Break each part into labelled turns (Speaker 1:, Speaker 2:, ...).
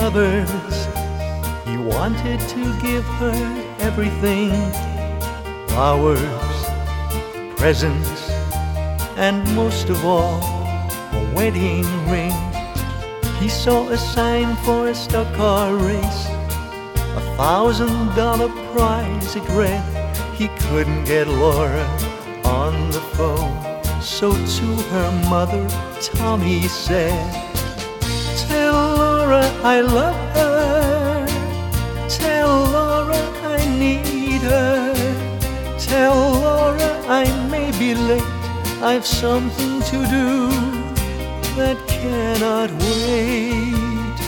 Speaker 1: covers. He wanted to give her everything: flowers, presents, and most of all, a wedding ring. He saw a sign for a stock car race, $1,000 prize it read. He couldn't get Laura on the phone, so to her mother, Tommy said, "Tell Laura I love her. Tell Laura I need her. Tell Laura I may be late. I've something to do that cannot wait."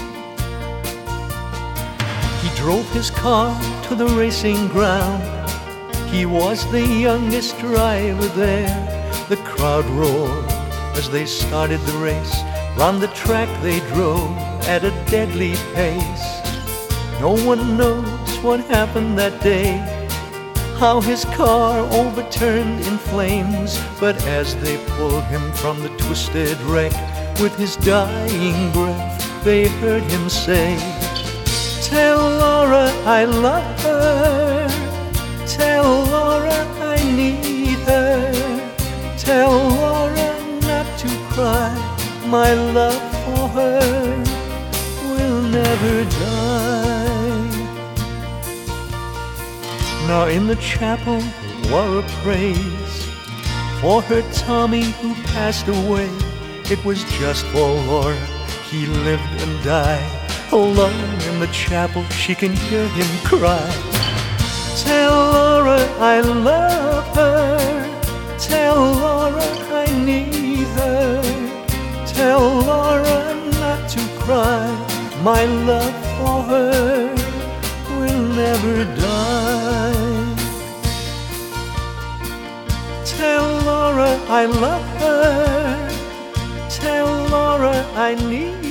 Speaker 1: He drove his car to the racing ground. He was the youngest driver there. The crowd roared as they started the race. Round the track they drove at a deadly pace. No one knows what happened that day, how his car overturned in flames. But as they pulled him from the twisted wreck, with his dying breath they heard him say, "Tell Laura I love her. Tell Laura I need her. Tell Laura not to cry. My love for her will never die." Now in the chapel were a praise for her Tommy who passed away. It was just for Laura he lived and died. Alone in the chapel she can hear him cry, "Tell Laura I love her. Tell Laura I need her. Tell Laura not to cry. My love for her will never die." Tell Laura I love her. Tell Laura I need